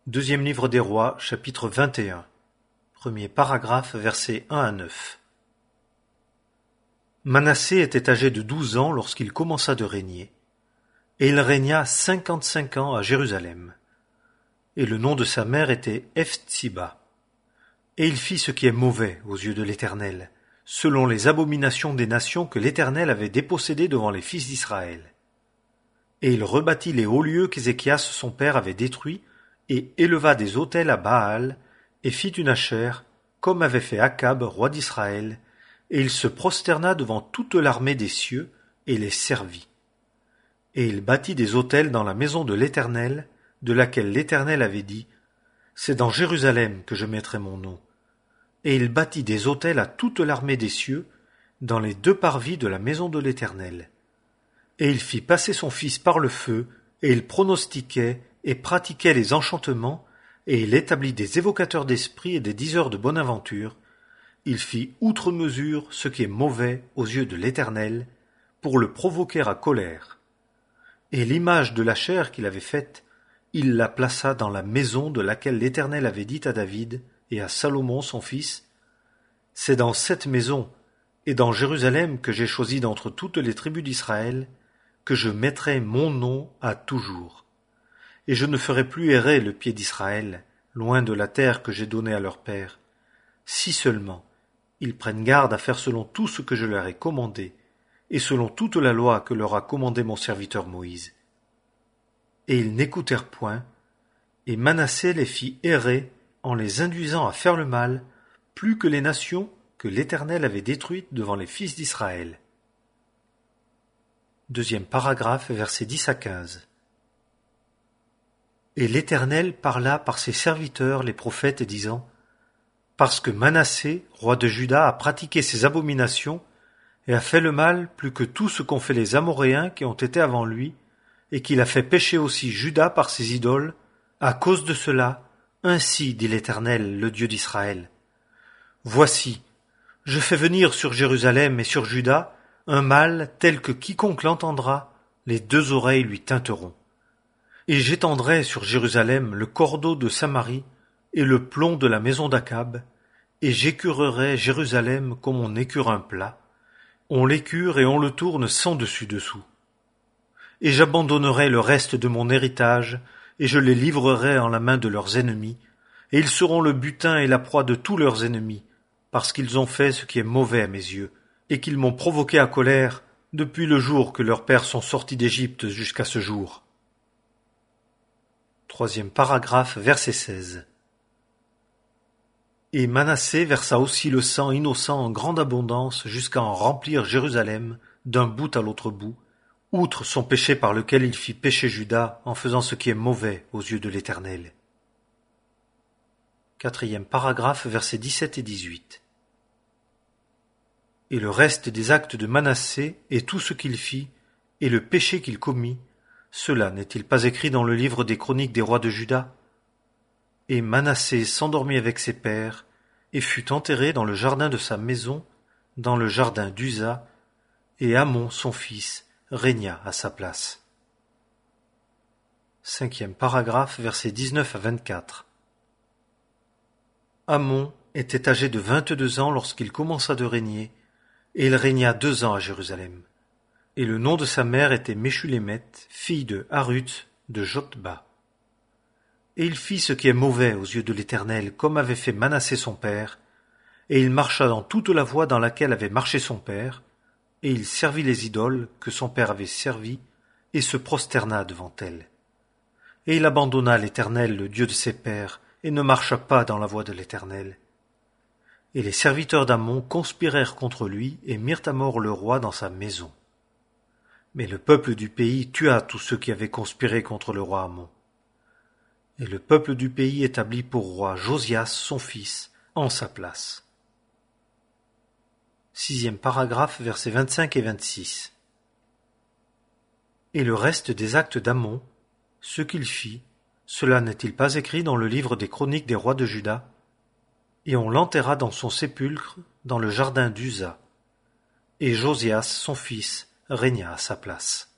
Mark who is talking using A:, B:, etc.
A: Deuxième livre des Rois, chapitre 21. Premier paragraphe, versets 1 à 9. Manassé était âgé de 12 ans lorsqu'il commença de régner, et il régna 55 ans à Jérusalem. Et le nom de sa mère était Hephzibah. Et il fit ce qui est mauvais aux yeux de l'Éternel, selon les abominations des nations que l'Éternel avait dépossédées devant les fils d'Israël. Et il rebâtit les hauts lieux qu'Ézéchias son père avait détruits, et éleva des autels à Baal, et fit une Ashère, comme avait fait Akab, roi d'Israël, et il se prosterna devant toute l'armée des cieux, et les servit. Et il bâtit des autels dans la maison de l'Éternel, de laquelle l'Éternel avait dit, « C'est dans Jérusalem que je mettrai mon nom. » Et il bâtit des autels à toute l'armée des cieux, dans les deux parvis de la maison de l'Éternel. Et il fit passer son fils par le feu, et il pronostiquait et pratiquait les enchantements, et il établit des évocateurs d'esprit et des diseurs de bonne aventure. Il fit outre mesure ce qui est mauvais aux yeux de l'Éternel, pour le provoquer à colère. Et l'image de la chair qu'il avait faite, il la plaça dans la maison de laquelle l'Éternel avait dit à David et à Salomon son fils, « C'est dans cette maison et dans Jérusalem que j'ai choisi d'entre toutes les tribus d'Israël, que je mettrai mon nom à toujours. Et je ne ferai plus errer le pied d'Israël, loin de la terre que j'ai donnée à leur père, si seulement ils prennent garde à faire selon tout ce que je leur ai commandé, et selon toute la loi que leur a commandé mon serviteur Moïse. » Et ils n'écoutèrent point, et Manassé les fit errer en les induisant à faire le mal, plus que les nations que l'Éternel avait détruites devant les fils d'Israël. Deuxième paragraphe, versets 10 à 15. Et l'Éternel parla par ses serviteurs les prophètes, disant, « Parce que Manassé, roi de Juda, a pratiqué ses abominations, et a fait le mal plus que tout ce qu'ont fait les Amoréens qui ont été avant lui, et qu'il a fait pécher aussi Juda par ses idoles, à cause de cela, ainsi dit l'Éternel, le Dieu d'Israël. Voici, je fais venir sur Jérusalem et sur Juda un mal tel que quiconque l'entendra, les deux oreilles lui tinteront. Et j'étendrai sur Jérusalem le cordeau de Samarie et le plomb de la maison d'Akab, et j'écurerai Jérusalem comme on écure un plat. On l'écure et on le tourne sans dessus-dessous. Et j'abandonnerai le reste de mon héritage, et je les livrerai en la main de leurs ennemis, et ils seront le butin et la proie de tous leurs ennemis, parce qu'ils ont fait ce qui est mauvais à mes yeux, et qu'ils m'ont provoqué à colère depuis le jour que leurs pères sont sortis d'Égypte jusqu'à ce jour. Troisième paragraphe, verset 16. Et Manassé versa aussi le sang innocent en grande abondance jusqu'à en remplir Jérusalem d'un bout à l'autre bout, outre son péché par lequel il fit pécher Juda en faisant ce qui est mauvais aux yeux de l'Éternel. Quatrième paragraphe, versets 17 et 18. Et le reste des actes de Manassé et tout ce qu'il fit, et le péché qu'il commit, cela n'est-il pas écrit dans le livre des chroniques des rois de Juda? Et Manassé s'endormit avec ses pères, et fut enterré dans le jardin de sa maison, dans le jardin d'Uza, et Amon, son fils, régna à sa place. Cinquième paragraphe, versets 19 à 24. Amon était âgé de 22 ans lorsqu'il commença de régner, et il régna 2 ans à Jérusalem. Et le nom de sa mère était Meshulémeth, fille de Harut de Jotba. Et il fit ce qui est mauvais aux yeux de l'Éternel, comme avait fait Manassé son père, et il marcha dans toute la voie dans laquelle avait marché son père, et il servit les idoles que son père avait servies, et se prosterna devant elles. Et il abandonna l'Éternel, le Dieu de ses pères, et ne marcha pas dans la voie de l'Éternel. Et les serviteurs d'Amon conspirèrent contre lui, et mirent à mort le roi dans sa maison. Mais le peuple du pays tua tous ceux qui avaient conspiré contre le roi Amon. Et le peuple du pays établit pour roi Josias, son fils, en sa place. Sixième paragraphe, versets 25 et 26. Et le reste des actes d'Amon, ce qu'il fit, cela n'est-il pas écrit dans le livre des chroniques des rois de Juda? Et on l'enterra dans son sépulcre, dans le jardin d'Uza. Et Josias, son fils, régna à sa place.